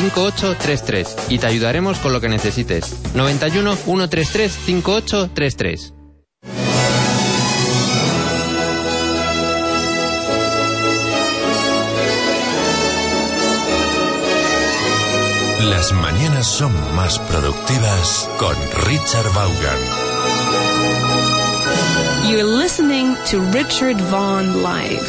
5833 y te ayudaremos con lo que necesites. 91 133 5833. Las mañanas son más productivas con Richard Vaughan. You're listening to Richard Vaughan Live.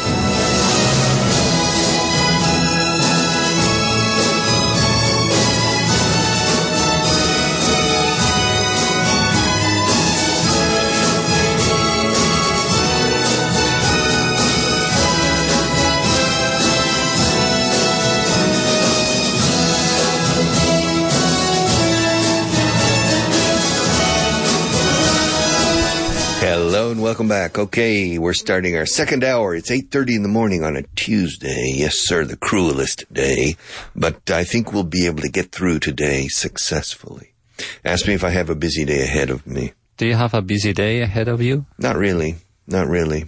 Hello and welcome back. Okay, we're starting our second hour. It's 8:30 in the morning on a Tuesday. Yes, sir, the cruelest day. But I think we'll be able to get through today successfully. Ask me if I have a busy day ahead of me. Do you have a busy day ahead of you? Not really. Not really.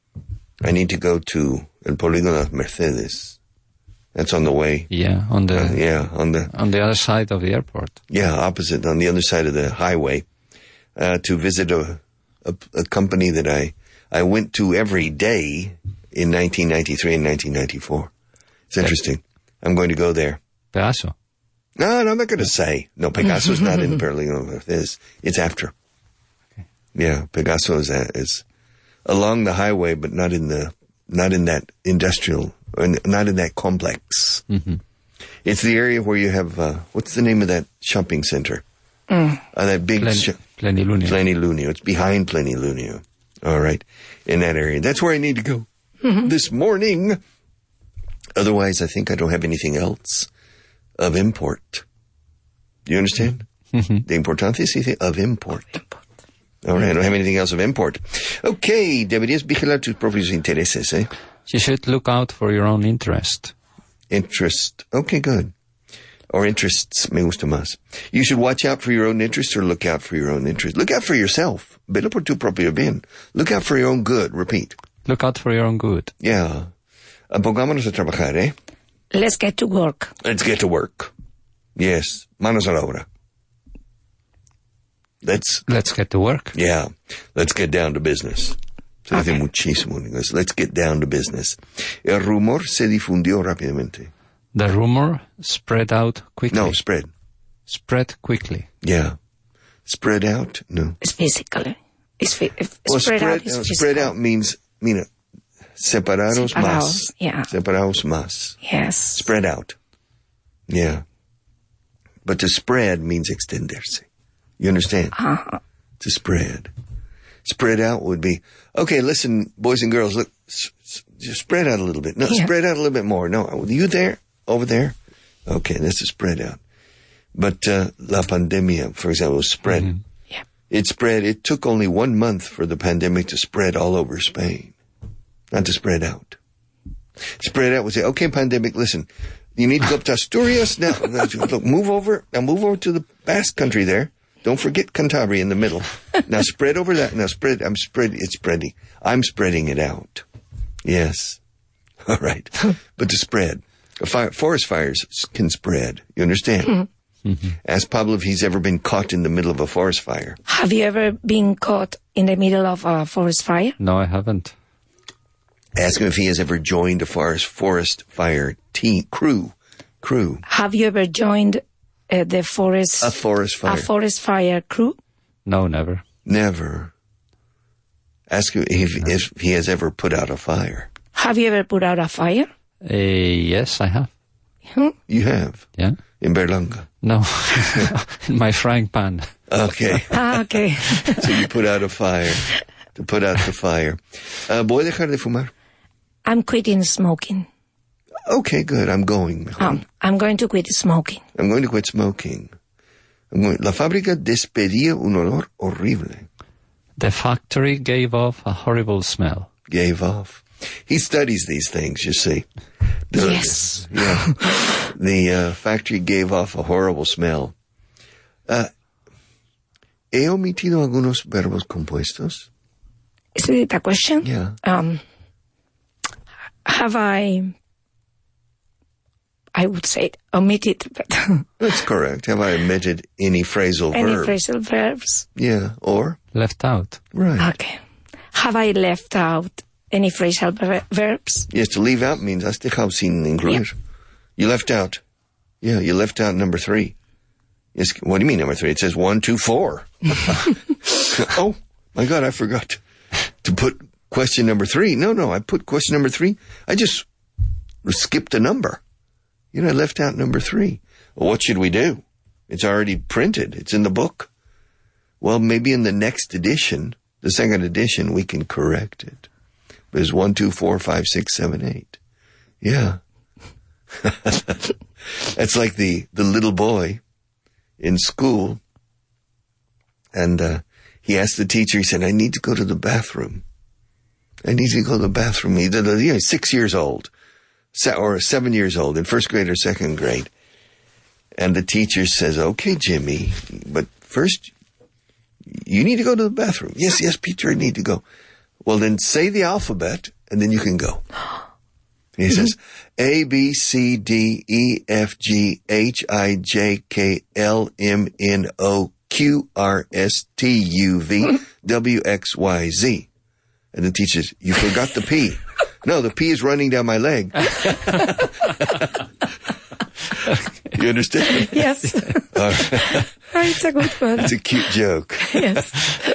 I need to go to El Polígono Mercedes. That's on the way. Yeah, on the on the other side of the airport. Yeah, opposite, on the other side of the highway, to visit a company that I went to every day in 1993 and 1994. It's interesting. I'm going to go there. Pegaso? No, I'm not going to say. No, Pegaso's not in Polígono. It's after. Okay. Yeah, Pegaso is along the highway, but not in that industrial, not in that complex. Mm-hmm. It's the area where you have, what's the name of that shopping center? That big... Plenilunio. Plenilunio. It's behind Plenilunio. All right. In that area. That's where I need to go this morning. Otherwise, I think I don't have anything else of import. Do you understand? The importancia of import. All right. I don't have anything else of import. Okay. Deberías vigilar tus propios intereses, eh? You should look out for your own interest. Interest. Okay, good. Or interests, me gusta más. You should watch out for your own interests or look out for your own interests. Look out for yourself. Velo por tu propio bien. Look out for your own good. Repeat. Look out for your own good. Yeah. Pongámonos a trabajar, eh? Let's get to work. Let's get to work. Yes. Manos a la obra. Let's get to work. Yeah. Let's get down to business. Se dice muchísimo en inglés. Let's get down to business. El rumor se difundió rápidamente. The rumor spread out quickly. No, spread. Spread quickly. Yeah. Spread out? No. It's physically. Spread out is physical. Spread out means, separados más. Yeah. Separados más. Yes. Spread out. Yeah. But to spread means extenderse. You understand? Uh-huh. To spread. Spread out would be, okay, listen, boys and girls, look, just spread out a little bit. No, spread out a little bit more. No, you there? Over there? Okay, that's a spread out. But la pandemia, for example, spread. Mm-hmm. Yeah. It spread. It took only 1 month for the pandemic to spread all over Spain. Not to spread out. Spread out would say, okay, pandemic, listen, you need to go up to Asturias now. Look, move over to the Basque country there. Don't forget Cantabria in the middle. Now spread over that. Now spread. It's spreading. I'm spreading it out. Yes. All right. But to spread. Forest fires can spread. You understand? Mm-hmm. Ask Pablo if he's ever been caught in the middle of a forest fire. Have you ever been caught in the middle of a forest fire? No, I haven't. Ask him if he has ever joined a forest fire crew. Have you ever joined a forest fire crew? No, never. Never. Ask him if he has ever put out a fire. Have you ever put out a fire? Yes, I have. You have? Yeah. In Berlanga? No, in my frying pan. Okay. Okay. So you put out a fire. To put out the fire. ¿Voy a dejar de fumar? I'm quitting smoking. Okay, good. I'm going. I'm going to quit smoking. I'm going to quit smoking. La fábrica despedía un olor horrible. The factory gave off a horrible smell. Gave off. He studies these things, you see. Yes. Yeah. The factory gave off a horrible smell. ¿He omitido algunos verbos compuestos? Is it a question? Yeah. Have I I would say omitted, but That's correct. Have I omitted any phrasal any verb? phrasal verbs. Yeah, or? Left out. Right. Okay. Have I left out any phrasal verbs? Yes, to leave out means has dejado sin incluir. You left out. Yeah, you left out number 3. Yes, what do you mean number 3? It says 1, 2, 4. Oh, my God, I forgot to put question number 3. No, I put question number 3. I just skipped a number. You know, I left out number 3. Well, what should we do? It's already printed. It's in the book. Well, maybe in the next edition, the second edition, we can correct it. But it's 1, 2, 4, 5, 6, 7, 8. Yeah. That's like the little boy in school. And he asked the teacher, he said, I need to go to the bathroom. I need to go to the bathroom. He's 6 years old, or 7 years old, in first grade or second grade. And the teacher says, okay, Jimmy, but first, you need to go to the bathroom. Yes, Peter, I need to go. Well, then say the alphabet, and then you can go. And he says, A, B, C, D, E, F, G, H, I, J, K, L, M, N, O, Q, R, S, T, U, V, W, X, Y, Z. And the teacher says, you forgot the P. No, the P is running down my leg. You understand? Yes. It's a good one. It's a cute joke. Yes.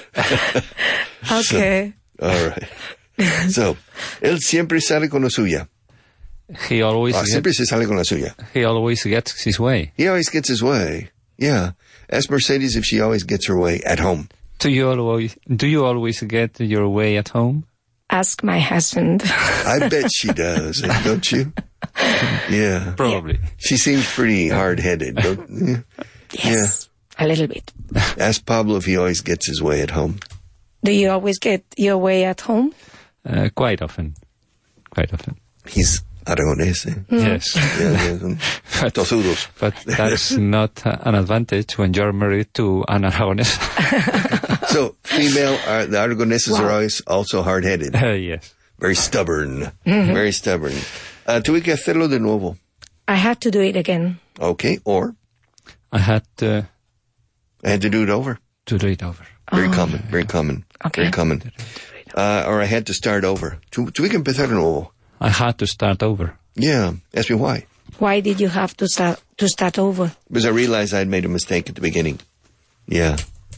Okay. All right. So, él siempre sale con la suya. He always Siempre se sale con la suya. he always gets his way. He always gets his way. Yeah. Ask Mercedes if she always gets her way at home. Do you always get your way at home? Ask my husband. I bet she does, don't you? Yeah. Probably. She seems pretty hard-headed. Yes. A little bit. Ask Pablo if he always gets his way at home. Do you always get your way at home? Quite often. He's Aragonés, eh? Yes. Yeah. Tosudos. But that's not an advantage when you're married to an Aragonés. So, the Aragoneses are always also hard-headed. Yes. Very stubborn. Very stubborn. Tuve que hacerlo de nuevo. I had to do it again. Okay, or I had to I had to do it over. do it over. Very common. Okay. Very common. Or I had to start over. Tuve que empezar de nuevo. I had to start over. Yeah. Ask me why. Why did you have to start over? Because I realized I'd made a mistake at the beginning. Yeah.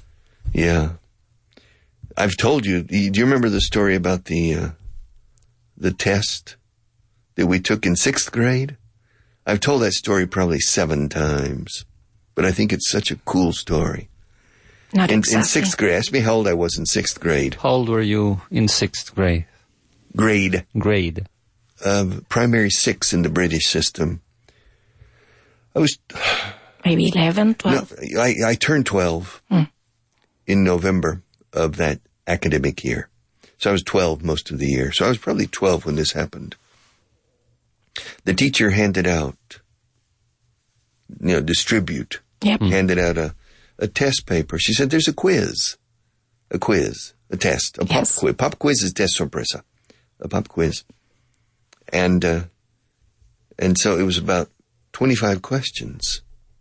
I've told you. Do you remember the story about the test that we took in 6th grade? I've told that story probably 7 times, but I think it's such a cool story. Not In exactly. 6th grade, ask me how old I was in 6th grade. How old were you in 6th grade? Grade. Primary 6 in the British system. I was... Maybe 11, 12. No, I turned 12 in November of that academic year. So I was 12 most of the year. So I was probably 12 when this happened. The teacher handed out, distribute, Yep. handed out a test paper. She said, there's a quiz, a test, a Yes. pop quiz. Pop quiz is test sorpresa, a pop quiz. And so it was about 25 questions,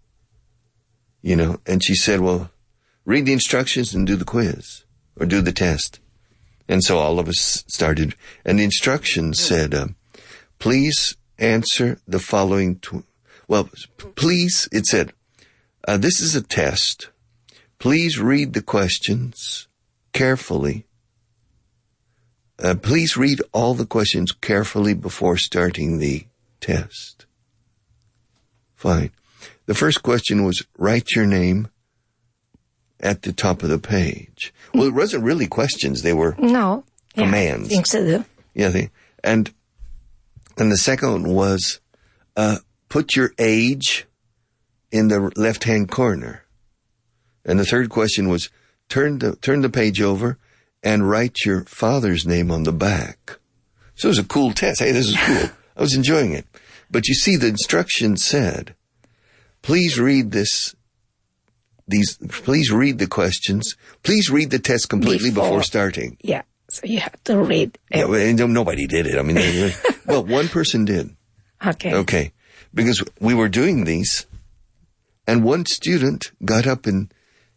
and she said, well, read the instructions and do the quiz or do the test. And so all of us started, and the instructions said, please answer the following, please, it said, this is a test. Please read the questions carefully. Please read all the questions carefully before starting the test. Fine. The first question was, write your name at the top of the page. Well, it wasn't really questions. They were No. Yeah, commands. things to do. Yeah, and the second one was, put your age in the left-hand corner. And the third question was, turn the page over and write your father's name on the back. So it was a cool test. Hey, this is cool. I was enjoying it. But you see, the instructions said, please read please read the questions. Please read the test completely before starting. Yeah. So you have to read. Yeah, well, nobody did it. I mean, well, one person did. Okay. Okay. because we were doing these, and one student got up and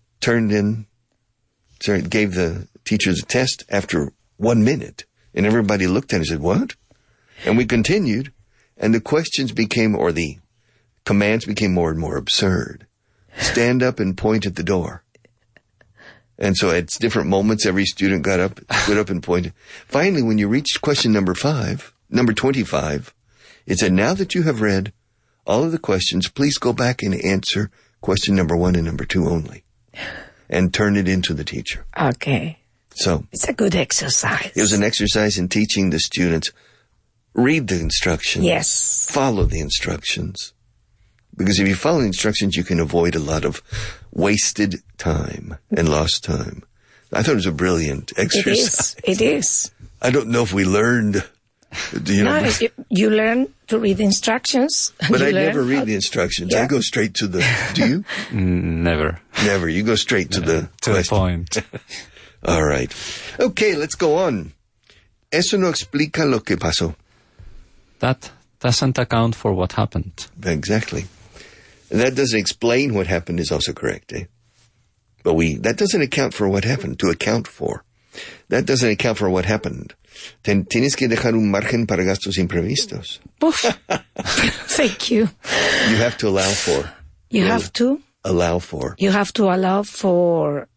gave the teacher the test after 1 minute. And everybody looked at it and said, what? And we continued, and the questions or the commands became more and more absurd. Stand up and point at the door. And so at different moments, every student got up, stood up and pointed. Finally, when you reached question number 25, it said, now that you have read all of the questions, please go back and answer question number 1 and number 2 only. And turn it into the teacher. Okay. So it's a good exercise. It was an exercise in teaching the students, read the instructions. Yes. Follow the instructions. Because if you follow the instructions, you can avoid a lot of wasted time and lost time. I thought it was a brilliant exercise. It is. I don't know if we learned. You learn to read the instructions. But I never read the instructions. Yeah. I go straight to the... Do you? Never. Never. You go straight to the point. All right. Okay, let's go on. Eso no explica lo que pasó. That doesn't account for what happened. Exactly. And that doesn't explain what happened is also correct, eh? But that doesn't account for what happened, to account for. That doesn't account for what happened. Tienes que dejar un margen para gastos imprevistos. Thank you. You have to allow for. You have to allow for. You have to allow for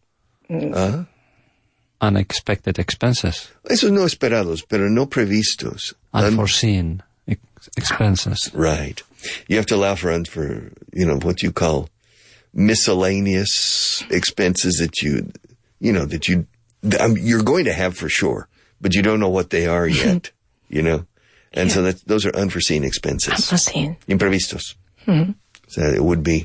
unexpected expenses. Esos no esperados, pero no previstos. Unforeseen expenses. Right. You have to allow for what you call miscellaneous expenses that you're going to have for sure, but you don't know what they are yet, And so those are unforeseen expenses. Unforeseen. Imprevistos. Mm-hmm. So it would be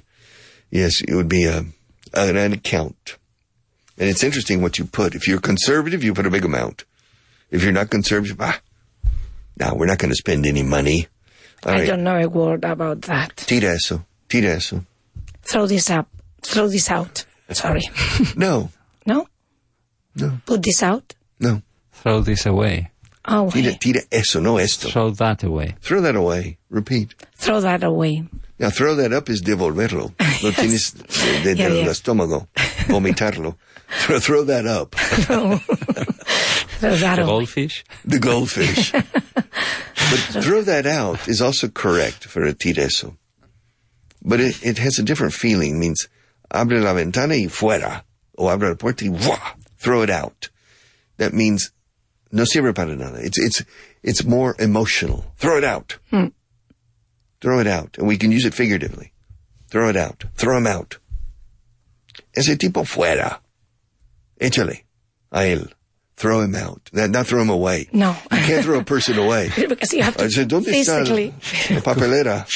an account. And it's interesting what you put. If you're conservative, you put a big amount. If you're not conservative, no, we're not going to spend any money. I don't know a word about that. Tira eso. Throw this out. Sorry. No. No? No. Put this out? No. Throw this away. Oh, tira eso, no esto. Throw that away. Throw that away. Repeat. Throw that away. Now, throw that up is devolverlo. Lo tienes del estómago. Vomitarlo. Throw that up. Throw that the away. goldfish? The goldfish. But throw that out is also correct for a tira eso. But it has a different feeling. It means, abre la ventana y fuera. O abre la puerta y throw it out. That means, no sirve para nada. It's more emotional. Throw it out. Throw it out. And we can use it figuratively. Throw it out. Throw him out. Ese tipo fuera. Échale a él. Throw him out. Not throw him away. No. You can't throw a person away. Because you have to ¿Dónde physically. está la papelera?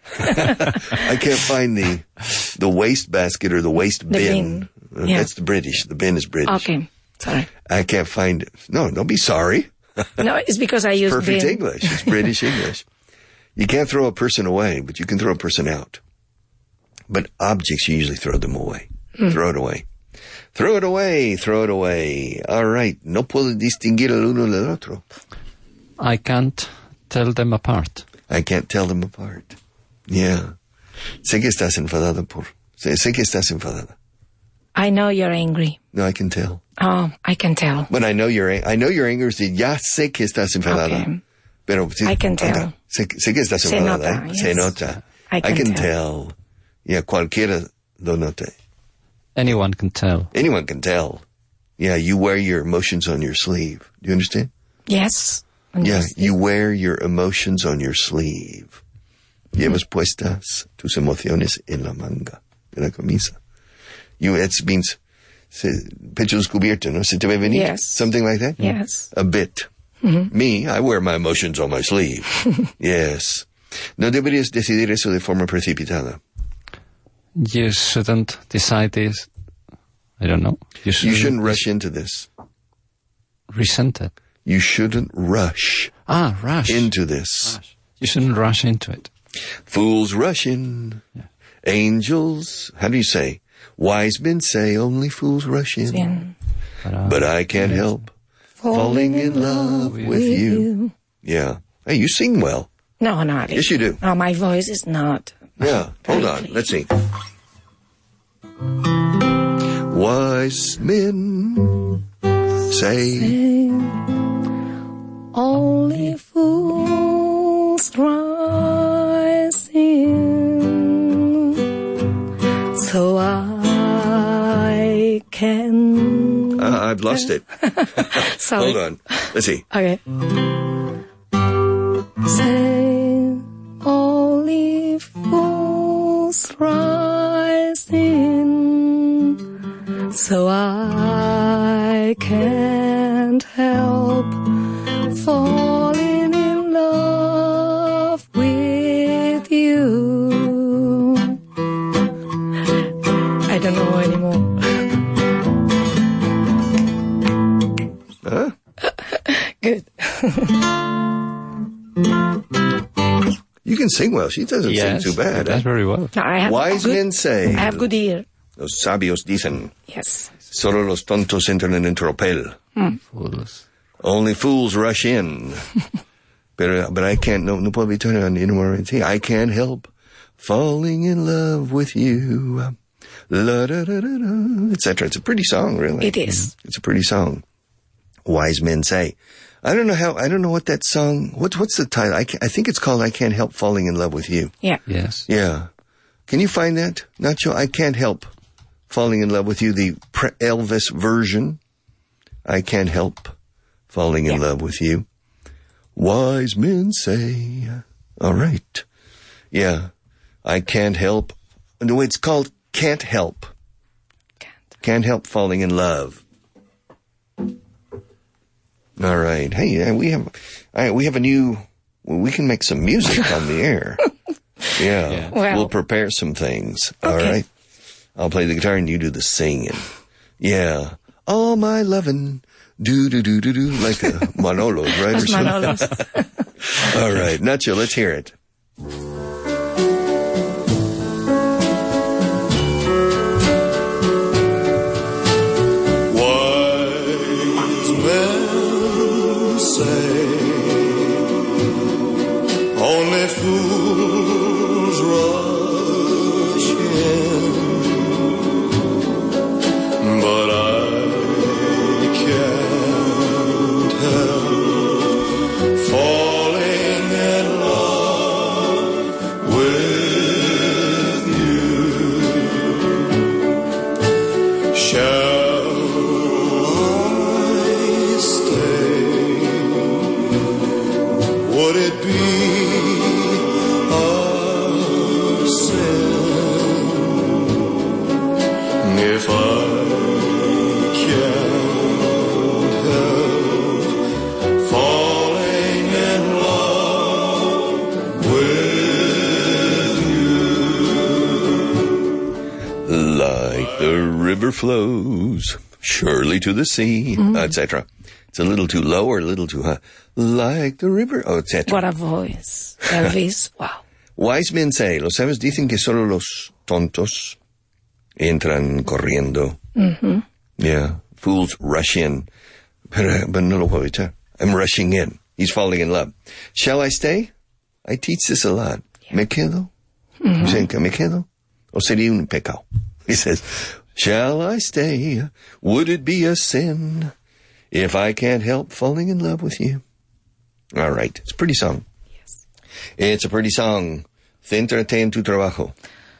I can't find the waste basket or the waste bin. Yeah. That's the British. The bin is British. Okay. Sorry. I can't find it. No, don't be sorry. No, it's because I use Perfect bin. English. It's British English. You can't throw a person away, but you can throw a person out. But objects, you usually throw them away. Throw it away. Throw it away. Throw it away. All right. No puedo distinguir el uno del otro. I can't tell them apart. I can't tell them apart. Yeah. Sé que estás enfadada sé que estás enfadada. I know you're angry. No, I can tell. Oh, I can tell. But I know your anger is ya sé que estás enfadada. Okay. Pero I can tell. Sé que estás Se enfadada. nota, yes. Se nota. I can tell. Yeah, cualquiera lo nota. Anyone can tell. Anyone can tell. Yeah, you wear your emotions on your sleeve. Do you understand? Yes. Yeah, you wear your emotions on your sleeve. Llevas puestas tus emociones en la manga de la camisa. It means pecho descubierto, ¿no? Se te ve venir? Yes. Something like that? Yes. A bit. Mm-hmm. Me, I wear my emotions on my sleeve. Yes. No deberías decidir eso de forma precipitada. You shouldn't decide this. I don't know. You shouldn't rush into this. Resent it. You shouldn't rush. Rush. Into this. Rush. You shouldn't rush into it. Fools rush in. Yeah. Angels, how do you say? Wise men say only fools rush in. But I can't help falling in love with you. Yeah. Hey, you sing well. No, not. Yes, you do. No, my voice is not. Yeah, hold on. Let's see. Wise men say Only fools rise in, so I can. I've lost it. Sorry. Hold on. Let's see. Okay. Say only fools rise in, so I can't help falling in love with you. I don't know anymore. Huh? Good. You can sing well. She doesn't sing too bad. That's very well. No, I have Wise good, men say. I have good ear. Los sabios dicen. Yes. Solo los tontos entran en tropel. Fools. Only fools rush in. but I can't, no puedo evitar I can't help falling in love with you. La da da da da, etc. It's a pretty song, really. It is. It's a pretty song. Wise men say. I don't know what that song, what's the title? I think it's called I Can't Help Falling in Love with You. Yeah. Yes. Yeah. Can you find that, Nacho? I Can't Help Falling in Love with You, the Elvis version. I Can't Help Falling in Love with You. Wise men say. All right. Yeah. I can't help. No, it's called Can't Help. Can't Help Falling in Love. All right. Hey, we have a new, we can make some music on the air. Yeah. Well, we'll prepare some things. Okay. All right. I'll play the guitar and you do the singing. Yeah. All my lovin', do, like Manolos, right? Los Manolos. All right. Nacho, let's hear it. Wise men say only fools rush in, but I can't help falling in love with you. Shall I stay? Would it be a sin if I can't help falling in love with you? Like the river flows surely to the sea, etc. It's a little too low or a little too high. Like the river, etc. What a voice. Elvis, wow. Wise men say, los sabios dicen que solo los tontos entran corriendo. Mm-hmm. Yeah, fools rush in. But no lo puedo evitar. I'm rushing in. He's falling in love. Shall I stay? I teach this a lot. ¿Me quedo? You saying que me quedo? O sería un pecado? He says, shall I stay? Would it be a sin if I can't help falling in love with you? All right. It's a pretty song. Yes. It's a pretty song. Céntrate en tu trabajo.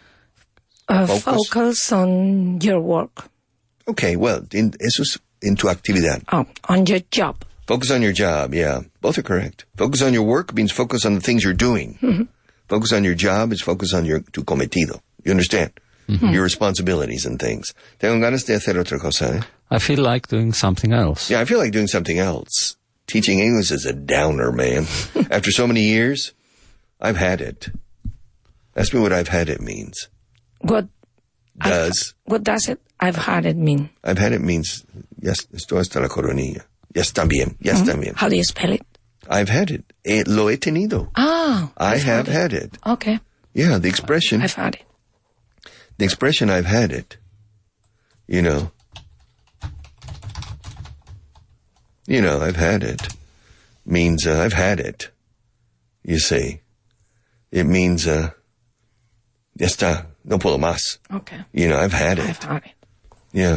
Focus on your work. Okay, well, eso es en tu actividad. Oh, on your job. Focus on your job, yeah. Both are correct. Focus on your work means focus on the things you're doing. Mm-hmm. Focus on your job is focus on tu cometido. You understand? Mm-hmm. Your responsibilities and things. Tengo ganas de hacer otra cosa, eh? I feel like doing something else. Yeah, I feel like doing something else. Teaching English is a downer, man. After so many years, I've had it. Ask me what I've had it means. What Does. what does it? I've had it mean. I've had it means, yes, esto hasta la coronilla. Ya está bien, ya está bien. How do you spell it? I've had it. Lo he tenido. Ah. I I've have had it. Okay. Yeah, the expression, I've had it. the expression I've had it, you know, I've had it means I've had it, you see. It means, ya está, no puedo más. Okay. You know, I've had I've it. had it. Yeah.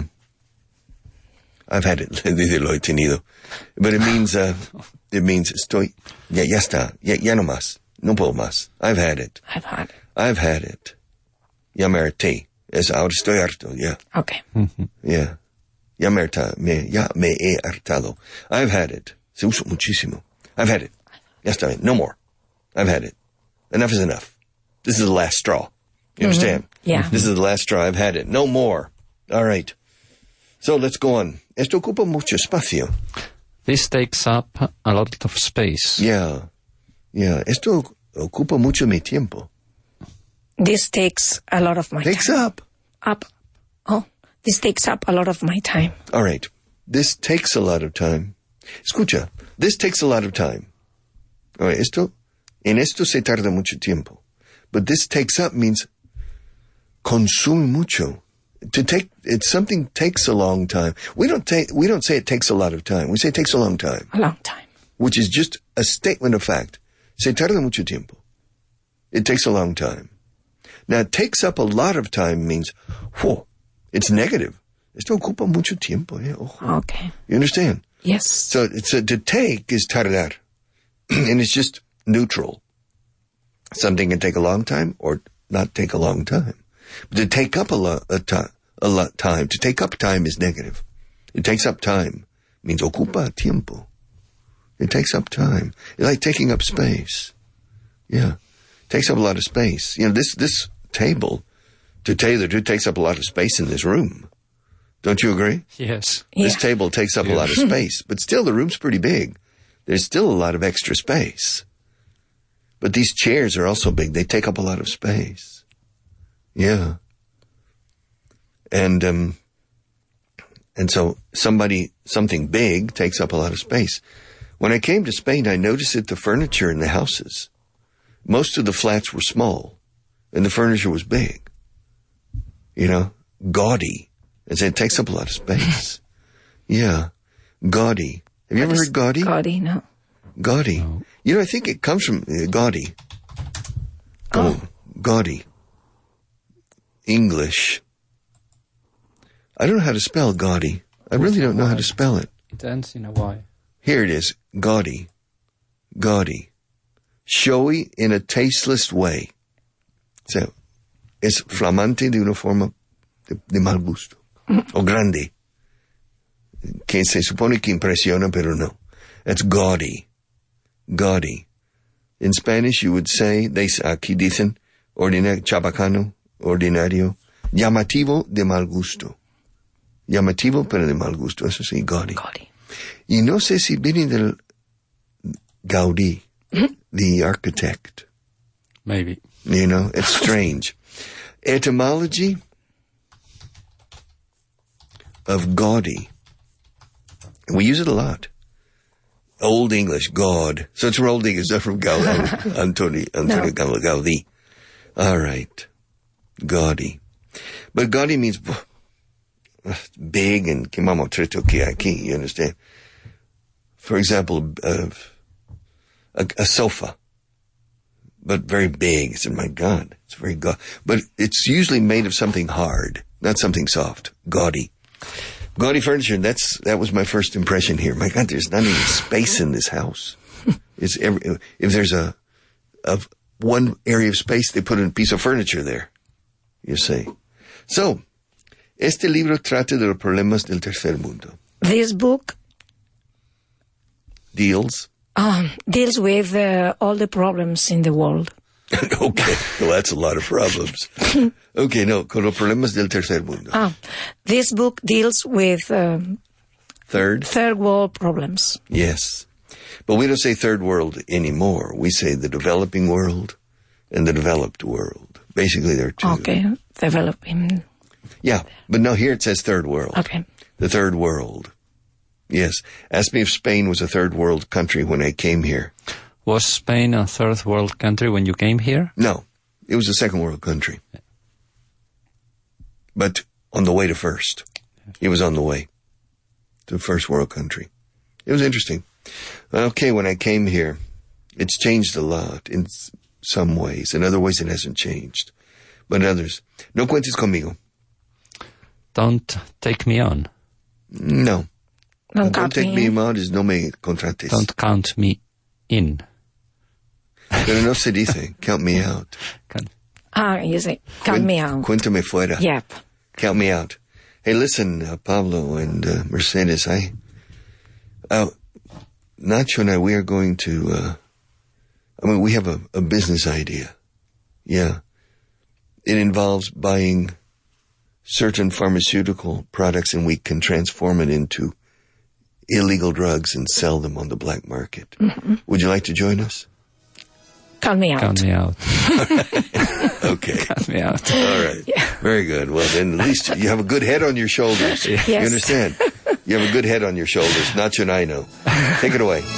I've had it. Dice lo he tenido. But it means estoy, ya está, ya no más. No puedo más. I've had it. I've had it. I've had it. Ya me harté. Es ahora estoy harto, yeah. Okay. Yeah. Ya me he hartado. I've had it. Se usa muchísimo. I've had it. Ya está bien. No more. I've had it. Enough is enough. This is the last straw. You understand? Yeah. This is the last straw. I've had it. No more. All right. So let's go on. Esto ocupa mucho espacio. This takes up a lot of space. Yeah. Yeah. Esto ocupa mucho mi tiempo. This takes a lot of my Takes time. up. Oh, this takes up a lot of my time. All right. This takes a lot of time. Escucha. This takes a lot of time. All right. En esto se tarda mucho tiempo. But this takes up means consume mucho. Something takes a long time. We don't say it takes a lot of time. We say it takes a long time, A long time. which is just a statement of fact. Se tarda mucho tiempo. It takes a long time. Now, it takes up a lot of time means, whoa, it's negative. Esto ocupa mucho tiempo. Ojo. Okay. You understand? Yes. So to take is tardar. And it's just neutral. Something can take a long time or not take a long time. But to take up a lot time, to take up time is negative. It takes up time. Means ocupa tiempo. It takes up time. It's like taking up space. Yeah. Takes up a lot of space. You know, this table, to tell you the truth, takes up a lot of space in this room. Don't you agree? Yes. Yeah. This table takes up a lot of space, but still the room's pretty big. There's still a lot of extra space. But these chairs are also big. They take up a lot of space. Yeah. And so something big takes up a lot of space. When I came to Spain, I noticed that the furniture in the houses, most of the flats were small and the furniture was big. You know, gaudy. It takes up a lot of space. Yeah. Gaudy. Have you ever heard gaudy? Gaudy, no. Gaudy. No. You know, I think it comes from gaudy. Gaudy. English. I don't know how to spell gaudy. I really don't know how to spell it. It ends in a Y. Here it is. Gaudy. Gaudy. Showy in a tasteless way. So, es flamante de una forma de mal gusto. O grande. Que se supone que impresiona, pero no. That's gaudy. Gaudy. In Spanish, you would say, aquí dicen, chabacano, ordinario, llamativo de mal gusto. Llamativo, pero de mal gusto. Eso sí, gaudy. Gaudy. Y no sé si viene del Gaudí, the architect. Maybe. You know, it's strange. Etymology of gaudy. We use it a lot. Old English, God. So it's from Old English, not from Antonio Gaudí. All right. Gaudy. But gaudy means big and que mamotreto que aquí, you understand? For example, a sofa, but very big. I said, my God, it's very gaudy. But it's usually made of something hard, not something soft. Gaudy. Gaudy furniture, that was my first impression here. My God, there's not even space in this house. If there's a one area of space, they put in a piece of furniture there. You see. So, este libro trata de los problemas del tercer mundo. This book Deals. deals with all the problems in the world. Okay. Well, that's a lot of problems. Okay, no, con los problemas del tercer mundo. This book deals with Third world problems. Yes. But we don't say third world anymore. We say the developing world and the developed world. Basically, there are two. Okay, developing. Yeah, but no, here it says third world. Okay. The third world. Yes. Ask me if Spain was a third world country when I came here. Was Spain a third world country when you came here? No, it was a second world country. But on the way to first. It was on the way to first world country. It was interesting. Okay, when I came here, it's changed a lot. In some ways. In other ways, it hasn't changed. But in others, no cuentes conmigo. Don't take me on. No. Don't Don't take me on is no me contrates. Don't count me in. Pero no se dice, count me out. You say, count me out. Cuéntame fuera. Yep. Count me out. Hey, listen, Pablo and Mercedes, Nacho and I, we are going to, we have a business idea. Yeah. It involves buying certain pharmaceutical products and we can transform it into illegal drugs and sell them on the black market. Mm-hmm. Would you like to join us? Count me out. Count me out. Okay. Count me out. All right. Yeah. Very good. Well, then at least you have a good head on your shoulders. Yes. You understand? You have a good head on your shoulders. Nacho and I know. Take it away.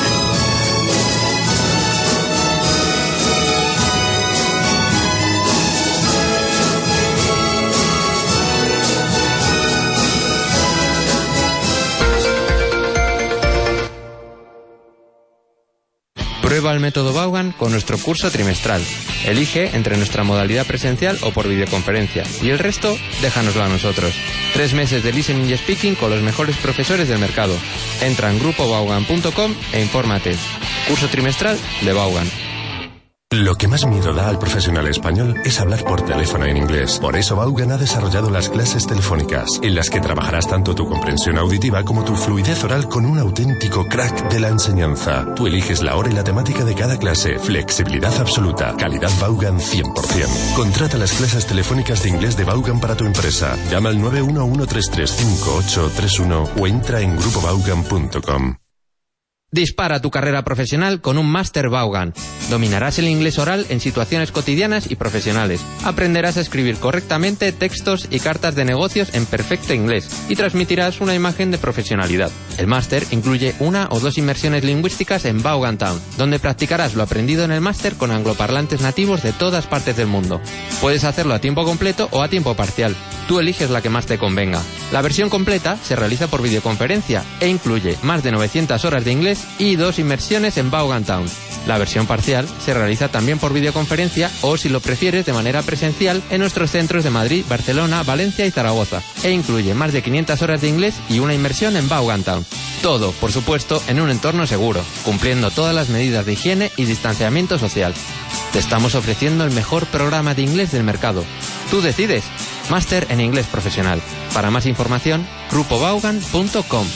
Prueba el método Vaughan con nuestro curso trimestral. Elige entre nuestra modalidad presencial o por videoconferencia. Y el resto, déjanoslo a nosotros. 3 meses de listening y speaking con los mejores profesores del mercado. Entra en grupovaughan.com e infórmate. Curso trimestral de Vaughan. Lo que más miedo da al profesional español es hablar por teléfono en inglés. Por eso Vaughan ha desarrollado las clases telefónicas, en las que trabajarás tanto tu comprensión auditiva como tu fluidez oral con un auténtico crack de la enseñanza. Tú eliges la hora y la temática de cada clase. Flexibilidad absoluta. Calidad Vaughan 100%. Contrata las clases telefónicas de inglés de Vaughan para tu empresa. Llama al 911-335-831 o entra en grupovaughan.com. Dispara tu carrera profesional con un máster Vaughan. Dominarás el inglés oral en situaciones cotidianas y profesionales. Aprenderás a escribir correctamente textos y cartas de negocios en perfecto inglés y transmitirás una imagen de profesionalidad. El máster incluye 1 o 2 inmersiones lingüísticas en Vaughan Town, donde practicarás lo aprendido en el máster con angloparlantes nativos de todas partes del mundo. Puedes hacerlo a tiempo completo o a tiempo parcial. Tú eliges la que más te convenga. La versión completa se realiza por videoconferencia e incluye más de 900 horas de inglés y 2 inmersiones en Vaughan Town. La versión parcial se realiza también por videoconferencia o, si lo prefieres, de manera presencial en nuestros centros de Madrid, Barcelona, Valencia y Zaragoza, e incluye más de 500 horas de inglés y una inmersión en Vaughan Town. Todo, por supuesto, en un entorno seguro, cumpliendo todas las medidas de higiene y distanciamiento social. Te estamos ofreciendo el mejor programa de inglés del mercado. Tú decides. Máster en inglés profesional. Para más información, grupovaughan.com.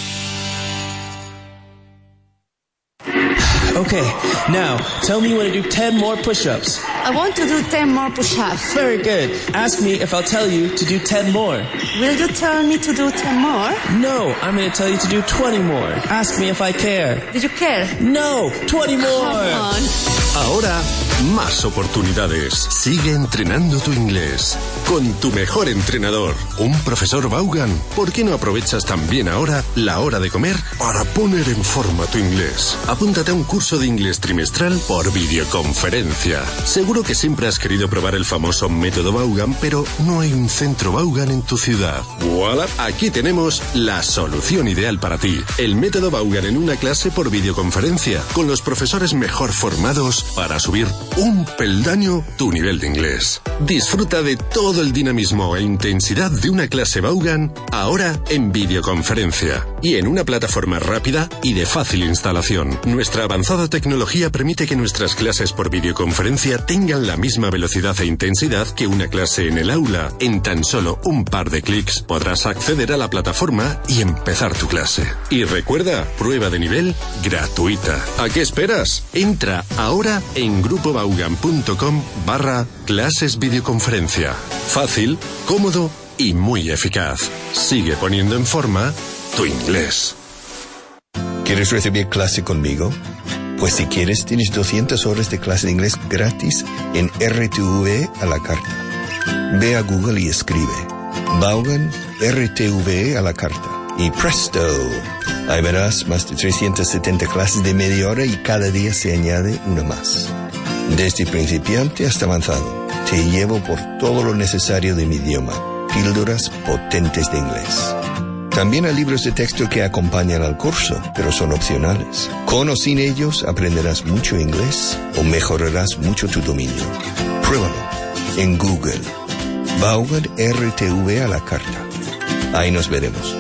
Okay, now, tell me when to do 10 more push-ups. I want to do 10 more push-ups. Very good. Ask me if I'll tell you to do 10 more. Will you tell me to do 10 more? No, I'm going to tell you to do 20 more. Ask me if I care. Do you care? No, 20 more. Come on. Ahora, más oportunidades. Sigue entrenando tu inglés. Con tu mejor entrenador, un profesor Vaughan. ¿Por qué no aprovechas también ahora la hora de comer para poner en forma tu inglés? Apúntate a un curso de inglés trimestral por videoconferencia. Seguro que siempre has querido probar el famoso método Vaughan, pero no hay un centro Vaughan en tu ciudad. ¡Voilà! Aquí tenemos la solución ideal para ti. El método Vaughan en una clase por videoconferencia, con los profesores mejor formados para subir un peldaño tu nivel de inglés. Disfruta de todo el dinamismo e intensidad de una clase Vaughan ahora en videoconferencia y en una plataforma rápida y de fácil instalación. Nuestra avanzada tecnología permite que nuestras clases por videoconferencia tengan la misma velocidad e intensidad que una clase en el aula. En tan solo un par de clics podrás acceder a la plataforma y empezar tu clase. Y recuerda, prueba de nivel gratuita. ¿A qué esperas? Entra ahora en grupovaughan.com/clases videoconferencia. Fácil, cómodo y muy eficaz. Sigue poniendo en forma tu inglés. ¿Quieres recibir clase conmigo? Pues si quieres, tienes 200 horas de clase de inglés gratis en RTV a la carta. Ve a Google y escribe Vaughan RTV a la carta. Y presto, ahí verás más de 370 clases de media hora y cada día se añade una más. Desde principiante hasta avanzado, te llevo por todo lo necesario de mi idioma. Píldoras potentes de inglés. También hay libros de texto que acompañan al curso, pero son opcionales. Con o sin ellos aprenderás mucho inglés o mejorarás mucho tu dominio. Pruébalo en Google. Vaughan RTV a la carta. Ahí nos veremos.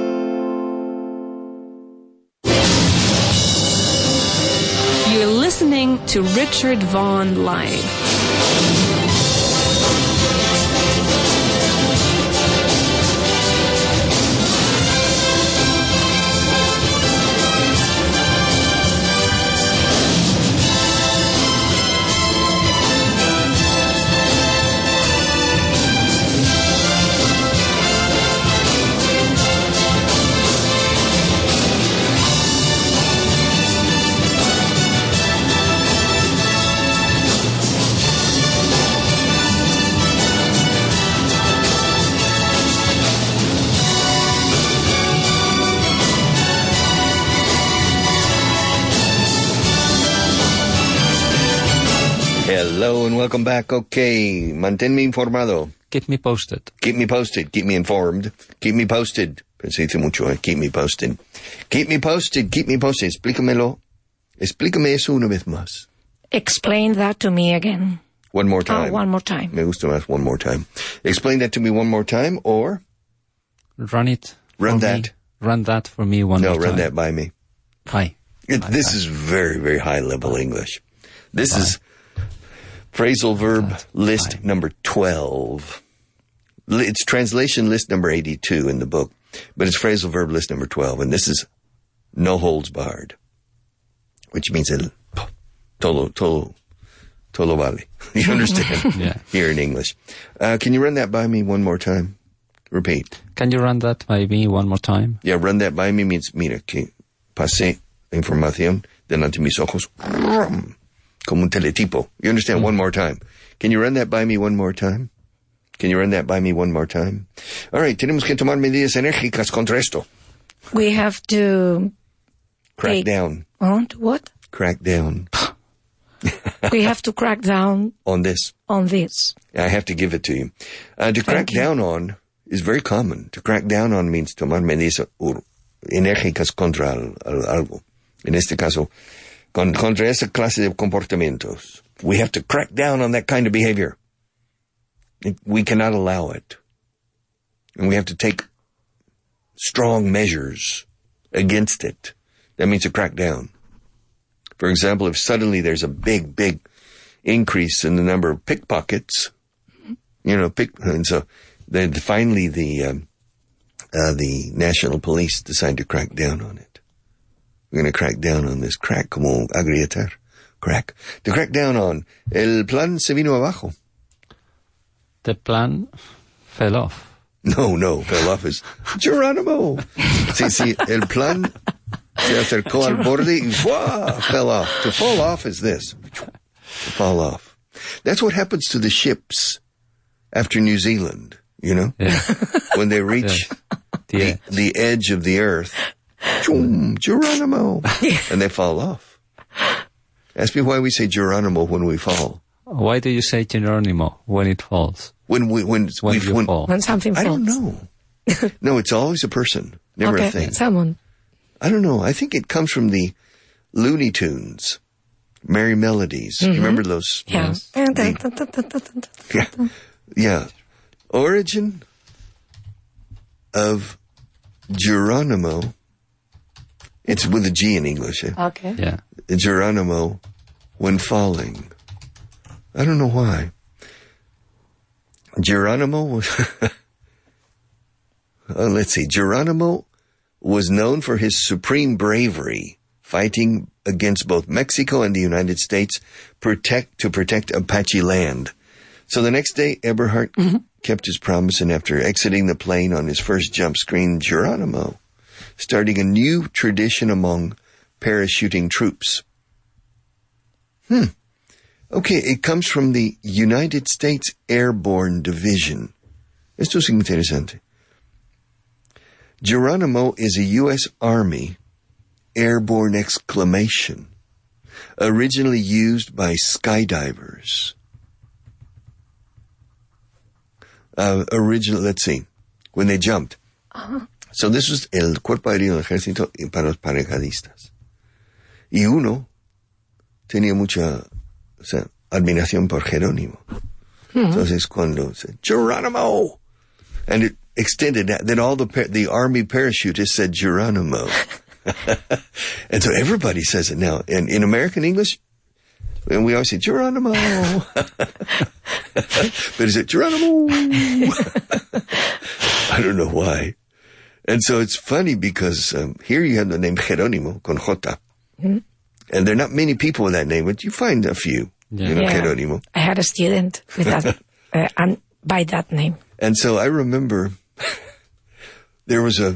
You're listening to Richard Vaughan Live. Hello and welcome back. Okay, manténme informado. Keep me posted. Keep me posted. Keep me informed. Keep me posted. Se dice mucho, Keep me posted. Keep me posted. Keep me posted. Explícamelo. Explícame eso una vez más. Explain that to me again. One more time. One more time. Me gusta más one more time. Explain that to me one more time, or Run it. Run for that. Me. Run that for me one more time. No, run that by me. Hi. This is very, very high-level English. This is phrasal verb list number 12. It's translation list number 82 in the book, but it's phrasal verb list number 12, and this is no holds barred, which means todo vale. You understand? Yeah. Here in English. Can you run that by me one more time? Repeat. Can you run that by me one more time? Yeah, run that by me means, mira, que pasé la información delante de mis ojos. Como un teletipo. You understand? One more time. Can you run that by me one more time? Can you run that by me one more time? All right, tenemos que tomar medidas enérgicas contra esto. We have to... Crack down. What? Crack down. We have to crack down... On this. On this. I have to give it to you. To crack down on is very common. To crack down on means tomar medidas enérgicas contra algo. En este caso... Contra esa clase de comportamientos. We have to crack down on that kind of behavior. We cannot allow it. And we have to take strong measures against it. That means to crack down. For example, if suddenly there's a big increase in the number of pickpockets, and so then finally the national police decide to crack down on it. We're going to crack down on this crack, como agrietar, crack. To crack down on, el plan se vino abajo. The plan fell off. No, fell off is Geronimo. Sí, el plan se acercó al borde y ¡fua! Fell off. To fall off is this. To fall off. That's what happens to the ships after New Zealand, Yeah. When they reach the edge of the earth. Geronimo. And they fall off. Ask me why we say Geronimo when we fall. Why do you say Geronimo when it falls? When fall. When something falls. I don't know. No, it's always a person, never a thing. Someone. I don't know. I think it comes from the Looney Tunes, Merry Melodies. Mm-hmm. You remember those? Yeah. Yeah. Origin of Geronimo. It's with a G in English. Okay. Yeah. Geronimo when falling. I don't know why. Geronimo was... let's see. Geronimo was known for his supreme bravery, fighting against both Mexico and the United States to protect Apache land. So the next day, Eberhard kept his promise, and after exiting the plane on his first jump, screamed Geronimo, starting a new tradition among parachuting troops. Okay, it comes from the United States Airborne Division. Esto es interesante. Geronimo is a U.S. Army airborne exclamation, originally used by skydivers. Let's see, when they jumped. So this was el cuerpo aéreo del ejército para los paracaidistas. Y uno tenía mucha, admiración por Jerónimo. Entonces cuando said, Geronimo! And it extended that, then all the army parachutists said Geronimo. And so everybody says it now. And in American English, and we always say, Geronimo! But is it Geronimo? I don't know why. And so it's funny because here you have the name Jerónimo, con J. And there are not many people with that name, but you find a few. Jerónimo. I had a student with that, and by that name. And so I remember there was in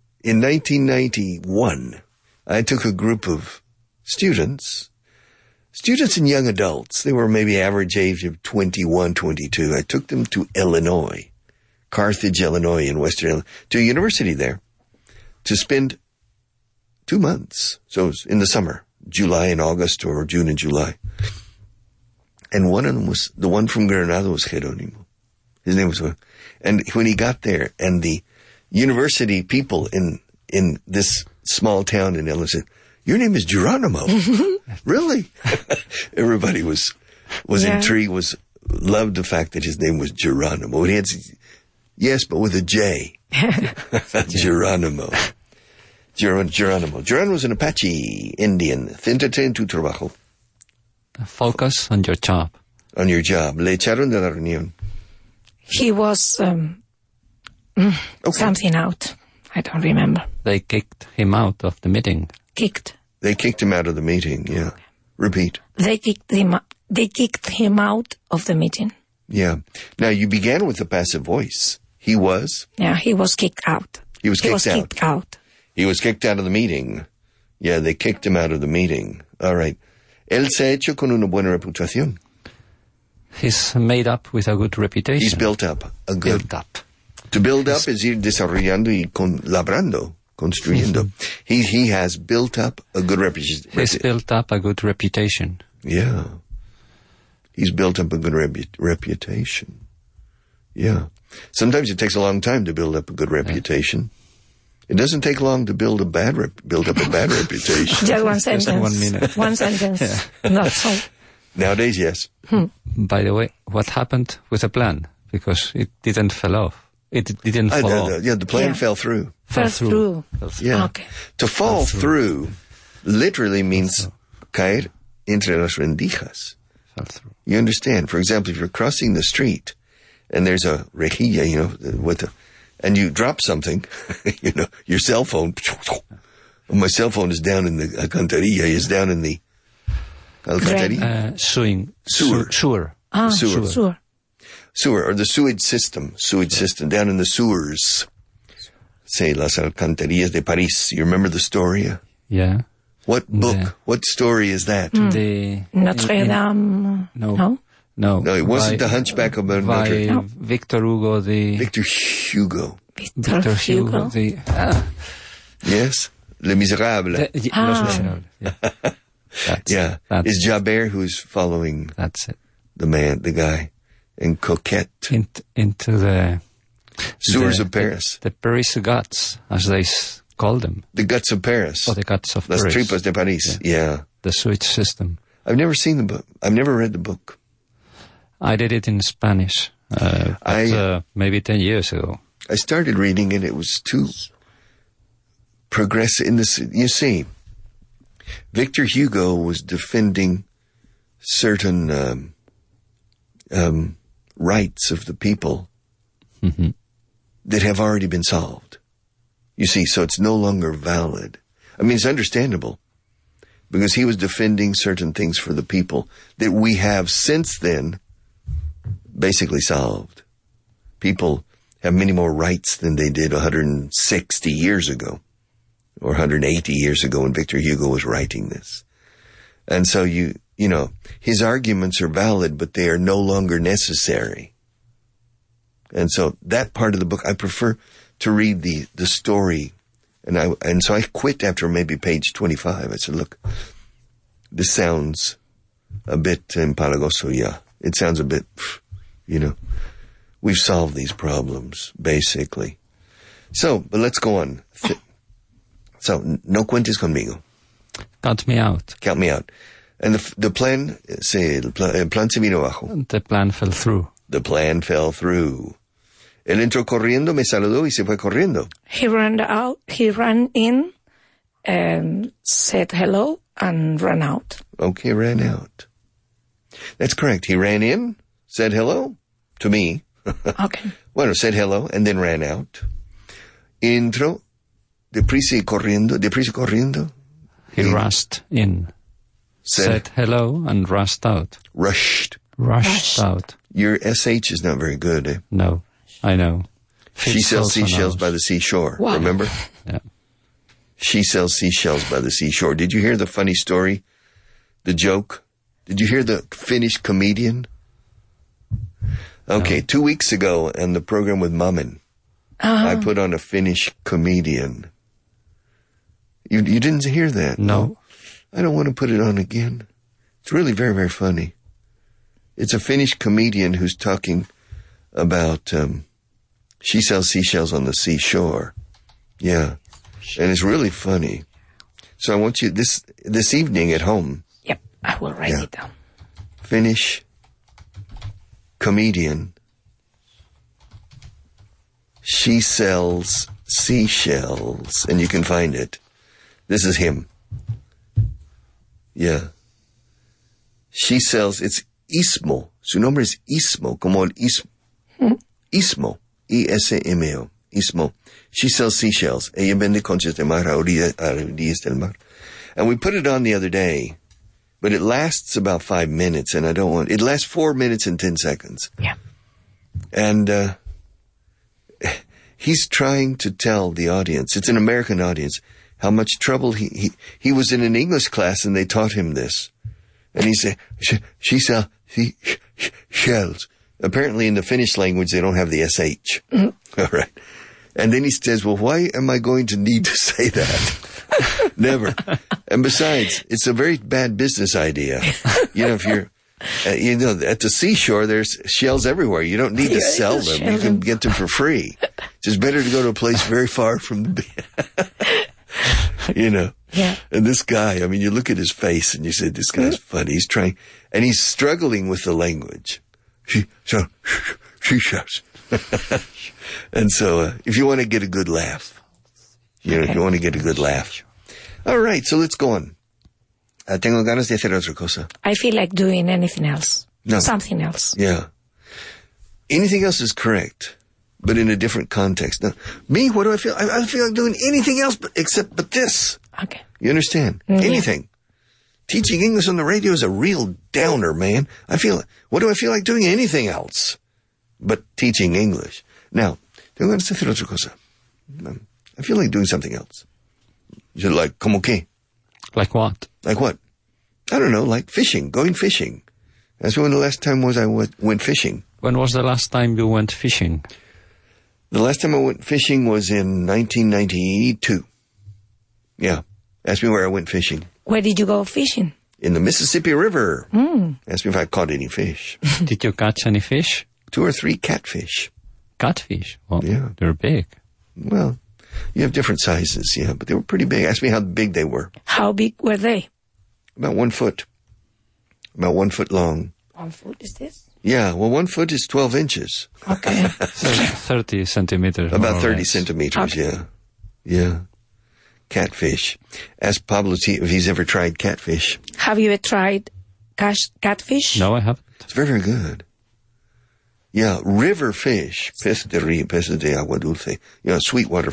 1991, I took a group of students and young adults. They were maybe average age of 21, 22. I took them to Illinois, Carthage, Illinois, in Western Illinois, to a university there to spend 2 months. So it was in the summer, July and August, or June and July. And one of them was, the one from Granada was Jerónimo. His name was, and when he got there, and the university people in this small town in Illinois said, your name is Geronimo. Really? Everybody was intrigued, loved the fact that his name was Geronimo. He had, yes, but with a J. Geronimo. Geronimo. Geronimo was an Apache Indian. Céntrate en tu trabajo. Focus on your job. On your job. Le echaron de la reunión. He was something out. I don't remember. They kicked him out of the meeting. They kicked him out of the meeting, yeah. Repeat. They kicked him out of the meeting. Yeah. Now, you began with the passive voice. He was? Yeah, he was kicked out. He was kicked out. He was kicked out of the meeting. Yeah, they kicked him out of the meeting. All right. Él se ha hecho con una buena reputación. He's made up with a good reputation. He's built up a good... Built up. To build up is ir desarrollando y labrando, construyendo. He has built up a good reputation. He's built up a good reputation. Yeah. He's built up a good reputation. Yeah. Sometimes it takes a long time to build up a good reputation. It doesn't take long to build up a bad reputation. Just one sentence. Just 1 minute. One sentence. That's all. Nowadays, yes. By the way, what happened with the plan? Because it didn't fall off. It didn't fall off. Yeah, the plan fell through. Fell through. Yeah. Okay. To fall through literally means caer entre las rendijas. Fell through. You understand? For example, if you're crossing the street and there's a rejilla, and you drop something, your cell phone. My cell phone is down in the alcantarilla. Is down in the alcantarilla. Sewer. Sewer, or the sewage system, down in the sewers. Say, Las Alcantarillas de París. You remember the story? Yeah. What book? What story is that? Notre Dame. No, it wasn't The Hunchback of Notre Dame. Victor Hugo. Victor Hugo. Yes. Les Miserables. Los Miserables. Yeah. It's Javert who's following That's it. the guy. And Coquette. Into the sewers of Paris. The Paris guts, as they call them. The guts of Paris. Oh, the guts of Las Paris. tripas de París. Yeah. The sewage system. I've never seen the book. I've never read the book. I did it in Spanish, maybe 10 years ago. I started reading it. It was too progressive. You see, Victor Hugo was defending certain rights of the people that have already been solved. You see, so it's no longer valid. I mean, it's understandable because he was defending certain things for the people that we have since then basically solved. People have many more rights than they did 160 years ago or 180 years ago when Victor Hugo was writing this. And so his arguments are valid, but they are no longer necessary. And so that part of the book, I prefer to read the story. And so I quit after maybe page 25. I said, look, this sounds a bit empalagoso. Yeah, it sounds a bit, we've solved these problems, basically. So, but let's go on. So, no cuentes conmigo. Count me out. Count me out. And the plan, el plan se vino abajo. The plan fell through. The plan fell through. Él entró corriendo, me saludó y se fue corriendo. He ran in, said hello, and ran out. Okay, ran out. That's correct. He ran in, said hello to me. Okay. Bueno, said hello, and then ran out. Entró, deprisa y corriendo. He rushed in, said hello, and rushed out. Rushed out. Your SH is not very good, eh? No, I know. She sells seashells by the seashore, wow. Remember? Yeah. She sells seashells by the seashore. Did you hear the funny story? The joke? Did you hear the Finnish comedian? Okay, 2 weeks ago on the program with Mamen, I put on a Finnish comedian. You didn't hear that? No. I don't want to put it on again. It's really very, very funny. It's a Finnish comedian who's talking about she sells seashells on the seashore. Yeah. And it's really funny. So I want you this evening at home. Yep, I will write it down. Finnish comedian. She sells seashells, and you can find it. This is him. Yeah. She sells, it's Ismo. Su nombre es Ismo, como el Ismo. Ismo. I-S-M-O. Ismo. She sells seashells. Ella vende conchas de mar a orillas del mar. And we put it on the other day, but it lasts about 5 minutes, and it lasts 4 minutes and 10 seconds. Yeah. And, he's trying to tell the audience, it's an American audience, how much trouble he was in an English class and they taught him this. And he said, she sells shells. Apparently in the Finnish language, they don't have the SH. All right. And then he says, well, why am I going to need to say that? Never. And besides, it's a very bad business idea. You know, if you're, at the seashore, there's shells everywhere. You don't need to sell them. You can get them for free. It's just better to go to a place very far from the beach. You know. Yeah. And this guy, I mean, you look at his face and you say, this guy's funny. He's trying, and he's struggling with the language. She says. And so, if you want to get a good laugh, if you want to get a good laugh. All right, so let's go on. Tengo ganas de hacer otra cosa. I feel like doing anything else. No. Something else. Yeah. Anything else is correct, but in a different context. Now, me, what do I feel? I feel like doing anything else but this. Okay. You understand? Anything. Teaching English on the radio is a real downer, man. What do I feel like doing? Anything else but teaching English. Now, tengo ganas de hacer otra cosa. I feel like doing something else. Is it like, como que? Like what? Like what? I don't know, like fishing, going fishing. That's when the last time was I went fishing. When was the last time you went fishing? The last time I went fishing was in 1992. Yeah. Ask me where I went fishing. Where did you go fishing? In the Mississippi River. Ask me if I caught any fish. Did you catch any fish? 2 or 3 catfish. Catfish? Well, yeah. They're big. Well, you have different sizes, yeah, but they were pretty big. Ask me how big they were. How big were they? About 1 foot. About 1 foot long. 1 foot is this? Yeah, well, 1 foot is 12 inches. Okay. 30 centimeters. About 30 centimeters, okay. Yeah. Yeah. Catfish. Ask Pablo if he's ever tried catfish. Have you ever tried catfish? No, I haven't. It's very, very good. Yeah, river fish, pez de río, pez de agua dulce. Freshwater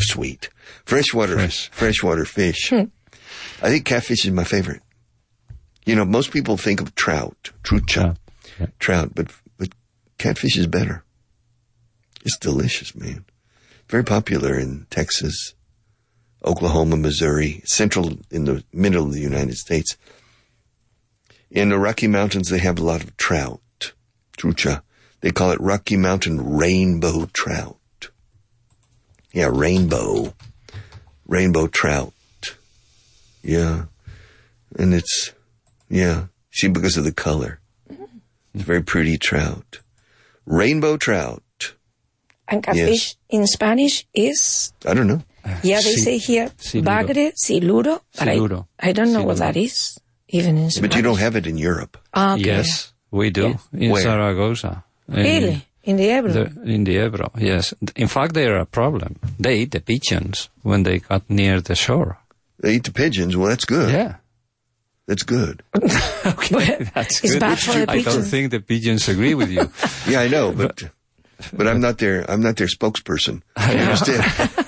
fish. I think catfish is my favorite. Most people think of trout, trucha, trout, but catfish is better. It's delicious, man. Very popular in Texas, Oklahoma, Missouri, in the middle of the United States. In the Rocky Mountains, they have a lot of trout, trucha. They call it Rocky Mountain rainbow trout. Yeah, rainbow trout. Yeah. And see, because of the color. It's very pretty trout. Rainbow trout. And catfish in Spanish is... I don't know. Yeah, they say here, bagre, siluro. Siluro. I don't know what that is, even in Spanish. But you don't have it in Europe. Okay. Yes, we do. Yes. In Where? Zaragoza. Really? In the Ebro? In the Ebro, yes. In fact, they are a problem. They eat the pigeons when they got near the shore. They eat the pigeons. Well, that's good. Yeah. That's good. Okay, that's It's good. bad for the I don't pigeons. think the pigeons agree with you. Yeah, I know, but I'm not their spokesperson. I understand.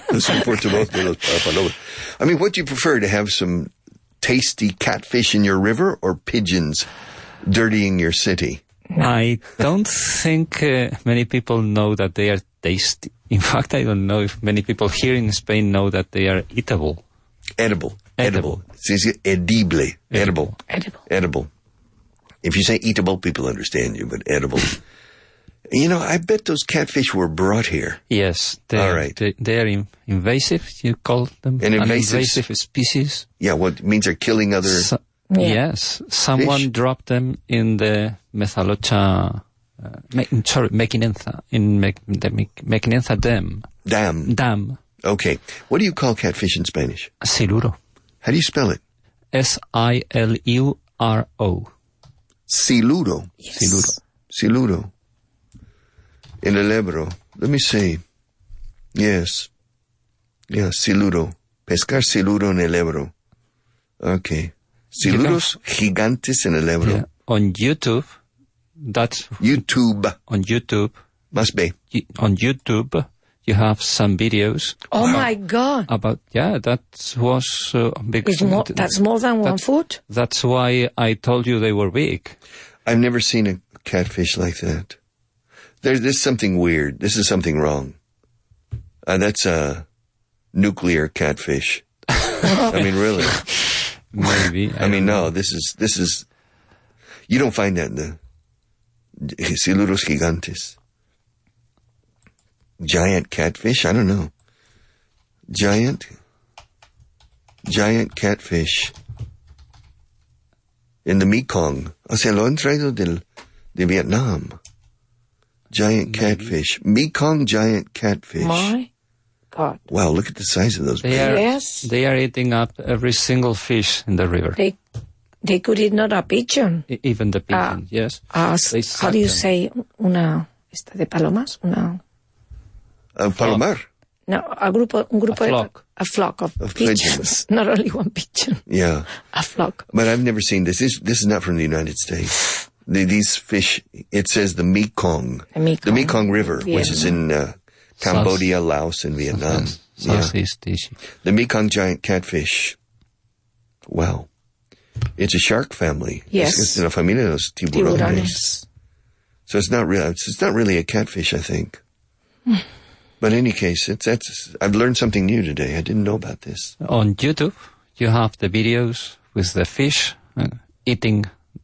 I mean, what do you prefer, to have some tasty catfish in your river or pigeons dirtying your city? I don't think many people know that they are tasty. In fact, I don't know if many people here in Spain know that they are eatable. Edible. Edible. C'est edible. Edible. Edible. Edible. If you say eatable, people understand you, but edible. You know, I bet those catfish were brought here. Yes. All right. They are invasive, you call them? An invasive species. Yeah, what means they're killing other... Yes. Someone Fish? dropped them in the Mezalocha... Mequinenza. In Mequinenza Dam. Dam. Okay. What do you call catfish in Spanish? Siluro. How do you spell it? Siluro. Siluro. Yes. Siluro. In el Ebro. Let me see. Yes. Yeah, siluro. Pescar siluro en el Ebro. Okay. Siluros gigantes en el Ebro. Yeah. On YouTube, YouTube. On YouTube. Must be. On YouTube, you have some videos. Oh my God. About, that was big. That's more than 1 foot? That's why I told you they were big. I've never seen a catfish like that. There's something weird. This is something wrong. That's a nuclear catfish. I mean, really. Maybe. I mean, no, this is, you don't find that in the Siluros gigantes. Giant catfish? I don't know. Giant catfish. In the Mekong. O sea, lo han traído de Vietnam. Giant catfish. Mekong giant catfish. My God. Wow, look at the size of those. They are eating up every single fish in the river. They could eat not a pigeon. Even the pigeon, yes. How do you say esta de palomas? Palomar. No, a flock of pigeons. Not only one pigeon. Yeah. A flock. But I've never seen this. This is not from the United States. These fish, it says the Mekong. The Mekong River, which is in Cambodia, Laos, and Vietnam. Southeast Asia. The Mekong giant catfish. Wow. It's a shark family. Yes. It's una familia de los tiburones. So it's not really a catfish, I think. But in any case, I've learned something new today. I didn't know about this. On YouTube, you have the videos with the fish eating.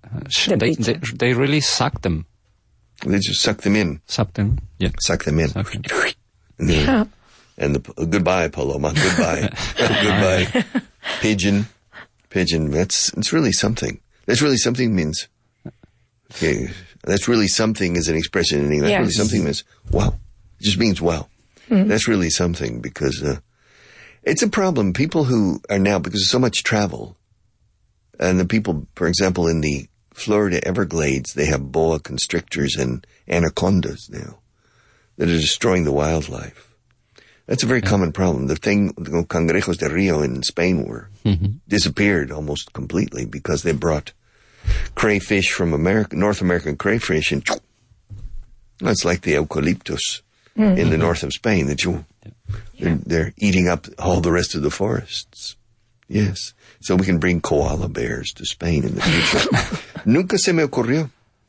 They really suck them. They just suck them in. Suck them, yeah. Suck them in. Yeah. And goodbye, Paloma. Goodbye. Goodbye. Pigeon. It's really something. That's really something means. Okay. That's really something is an expression in English. Yes. Really something means wow. It just means wow. Mm-hmm. That's really something because it's a problem. People who are now, because of so much travel, and the people, for example, in the Florida Everglades, they have boa constrictors and anacondas now that are destroying the wildlife. That's a very common problem. The cangrejos de rio in Spain were disappeared almost completely because they brought crayfish from North American crayfish, and it's like the eucalyptus in the north of Spain that they're eating up all the rest of the forests. Yes. So we can bring koala bears to Spain in the future. Nunca se me ocurrió.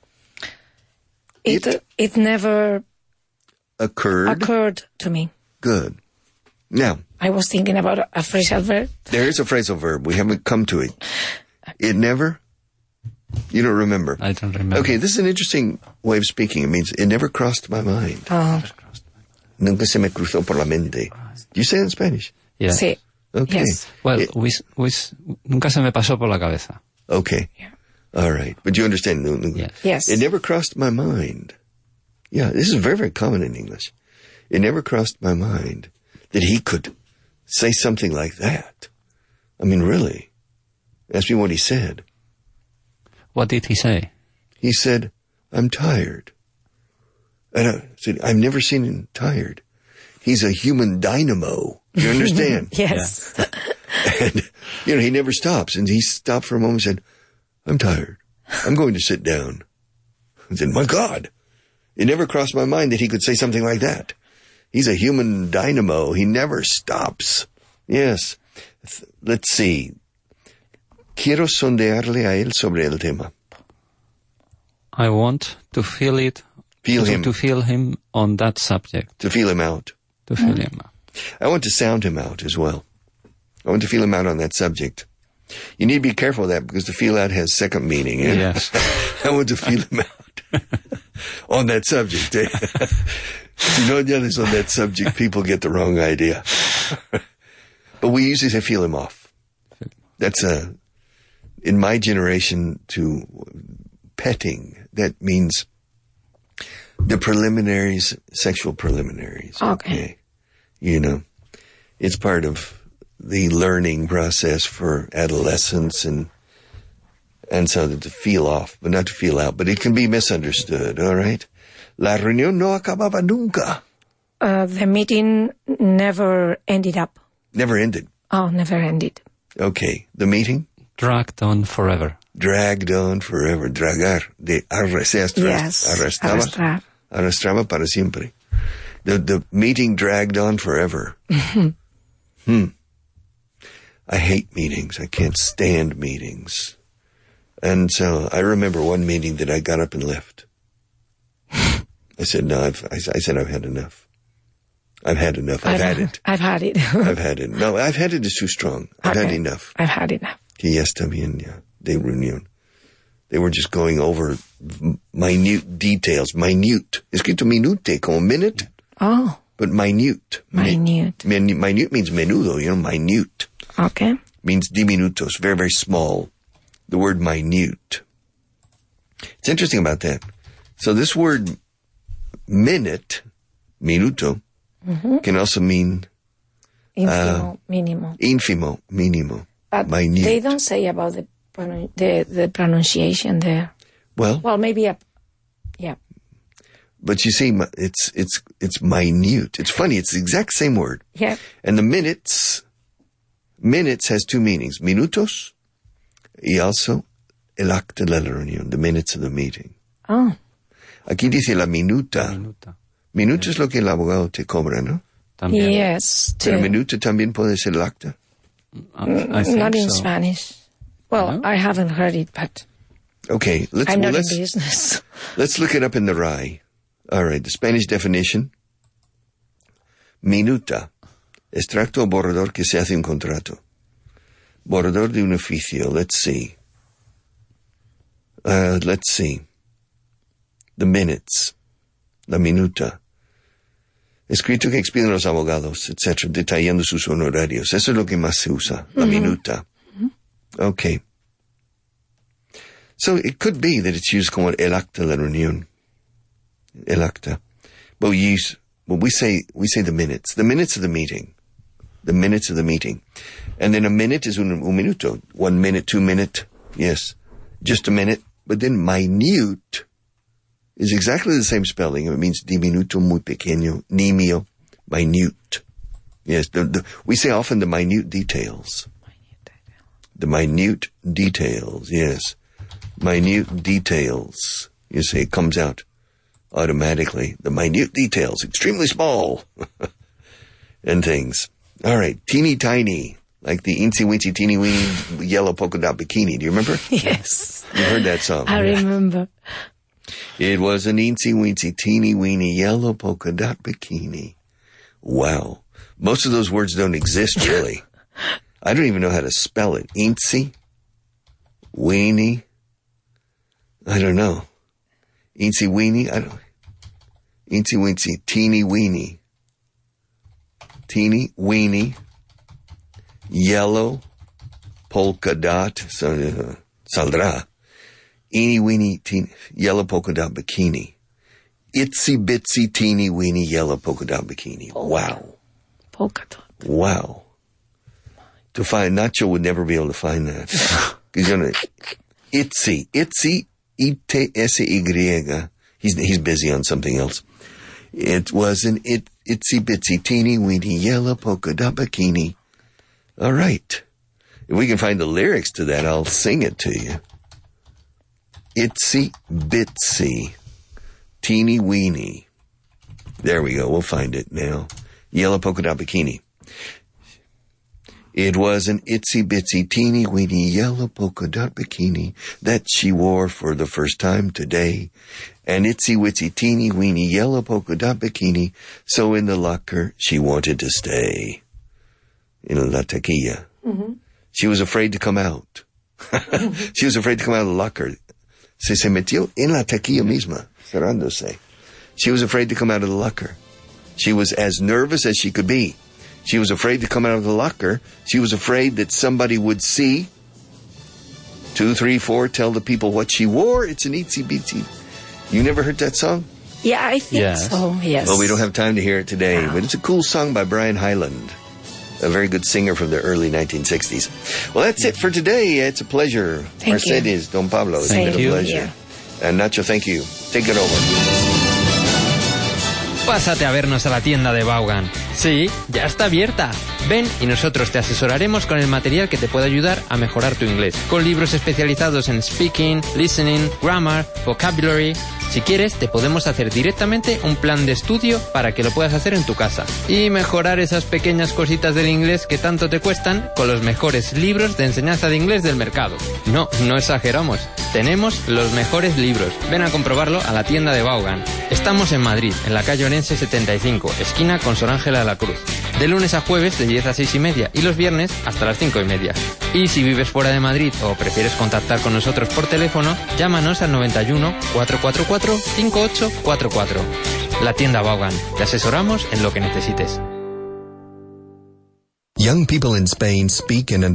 It never occurred to me. Good. Now, I was thinking about a phrasal verb. There is a phrasal verb. We haven't come to it. It never? You don't remember? I don't remember. Okay, this is an interesting way of speaking. It means it never crossed my mind. Nunca se me cruzó por la mente. Do you say it in Spanish? Yeah. Sí. Okay. Yes. Well, nunca se me pasó por la cabeza. Okay. Yeah. All right. But you understand? Yes. Yes. It never crossed my mind. Yeah, this is very, very common in English. It never crossed my mind that he could say something like that. I mean, really. Ask me what he said. What did he say? He said, I'm tired. And I said, I've never seen him tired. He's a human dynamo. You understand? Yes. And, he never stops. And he stopped for a moment and said, I'm tired. I'm going to sit down. I said, my God. It never crossed my mind that he could say something like that. He's a human dynamo. He never stops. Yes. Let's see. Quiero sondearle a él sobre el tema. I want to feel it. To feel him on that subject. To feel him out. To feel him out. I want to sound him out as well. I want to feel him out on that subject. You need to be careful of that because the feel out has second meaning. Eh? Yes. I want to feel him out on that subject. Eh? Si no yells on that subject, people get the wrong idea. But we usually say feel him off. That's in my generation to petting, that means the preliminaries, sexual preliminaries. Okay. It's part of the learning process for adolescence and so to feel off, but not to feel out. But it can be misunderstood, all right? La reunión no acababa nunca. The meeting never ended up. Never ended. Oh, never ended. Okay. The meeting? Dragged on forever. Dragged on forever. Dragar. De arrastrar. Yes. Arrastrar. Arrastraba para siempre. The meeting dragged on forever. I hate meetings. I can't stand meetings. And so I remember one meeting that I got up and left. I said, no, I've had enough. I've had enough. I've had it. I've had it. I've had it. No, I've had it is too strong. I've had enough. I've had enough. Que ya está bien, ya. De reunión. They were just going over minute details. Minute. Escrito minute, como minute. Oh. But minute. Minute. Minute means menudo, minute. Okay. Means diminutos, very, very small. The word minute. It's interesting about that. So this word minute, minuto, can also mean infimo, minimo. Infimo, minimo. But minute. They don't say about the pronunciation there. Well, maybe yeah. But you see, it's minute. It's funny. It's the exact same word. Yeah. And the minutes has two meanings. Minutos y also el acta de la reunión, the minutes of the meeting. Oh. Aquí dice la minuta. Minuto es lo que el abogado te cobra, ¿no? También. Yes. Pero minuto también puede ser el acta. I think not in so. Spanish. Well, No? I haven't heard it, but Okay, I'm not in business. Let's look it up in the RAI. All right, the Spanish definition. Minuta. Extracto o borrador que se hace un contrato. Borrador de un oficio. Let's see. The minutes. La minuta. Escrito que expiden los abogados, etc., detallando sus honorarios. Eso es lo que más se usa. La minuta. Okay. So it could be that it's used como el acta de la reunión. El acta. But we say the minutes. The minutes of the meeting. The minutes of the meeting. And then a minute is un minuto. 1 minute, 2 minute. Yes. Just a minute. But then minute is exactly the same spelling. It means diminuto, muy pequeño, nimio, minute. Yes. We say often the minute details. The minute details. Yes. Minute details. You say it comes out automatically. The minute details, extremely small. And things. All right. Teeny tiny. Like the Incy Wincy Teeny Weeny Yellow Polka Dot Bikini. Do you remember? Yes. You heard that song. I remember. It was an Incy Wincy Teeny Weeny Yellow Polka Dot Bikini. Wow. Most of those words don't exist, really. I don't even know how to spell it. Incy? Weenie? I don't know. Incy Weenie? I don't. Incy Wincy Teeny Weeny. Teeny Weeny. Yellow polka dot, saldrá. Eeny weeny teeny, yellow polka dot bikini. itsy bitsy teeny weeny yellow polka dot bikini. Wow. Polka dot. Wow. To find, Nacho would never be able to find that. He's gonna, itsy, I-T-S-Y. He's busy on something else. It was an itsy bitsy teeny weeny yellow polka dot bikini. All right. If we can find the lyrics to that, I'll sing it to you. Itsy bitsy teeny weeny. There we go. We'll find it now. Yellow polka dot bikini. It was an itsy bitsy teeny weeny yellow polka dot bikini that she wore for the first time today. An itsy witsy teeny weeny yellow polka dot bikini, so in the locker she wanted to stay. In la taquilla. Mm-hmm. She was afraid to come out. She was afraid to come out of the locker. Se metió en la taquilla misma, cerrándose. She was afraid to come out of the locker. She was as nervous as she could be. She was afraid to come out of the locker. She was afraid that somebody would see. 2, 3, 4, tell the people what she wore. It's an itsy bitsy. You never heard that song? Yeah, I think so, yes. Well, we don't have time to hear it today, but it's a cool song by Brian Hyland, a very good singer from the early 1960s. Well, that's it for today. It's a pleasure. Thank Mercedes, Don Pablo, it's been a pleasure. And Nacho, thank you. Take it over. Pásate a vernos a la tienda de Vaughan. Sí, ya está abierta. Ven y nosotros te asesoraremos con el material que te puede ayudar a mejorar tu inglés. Con libros especializados en speaking, listening, grammar, vocabulary. Si quieres, te podemos hacer directamente un plan de estudio para que lo puedas hacer en tu casa. Y mejorar esas pequeñas cositas del inglés que tanto te cuestan con los mejores libros de enseñanza de inglés del mercado. No exageramos. Tenemos los mejores libros. Ven a comprobarlo a la tienda de Vaughan. Estamos en Madrid, en la calle Orense 75, esquina con Sor Ángela de la Cruz. De lunes a jueves de 10 a 6:30 y los viernes hasta las 5:30. Y si vives fuera de Madrid o prefieres contactar con nosotros por teléfono, llámanos al 91 444 5844. La tienda Vaughan. Te asesoramos en lo que necesites. Young people in Spain speak and understand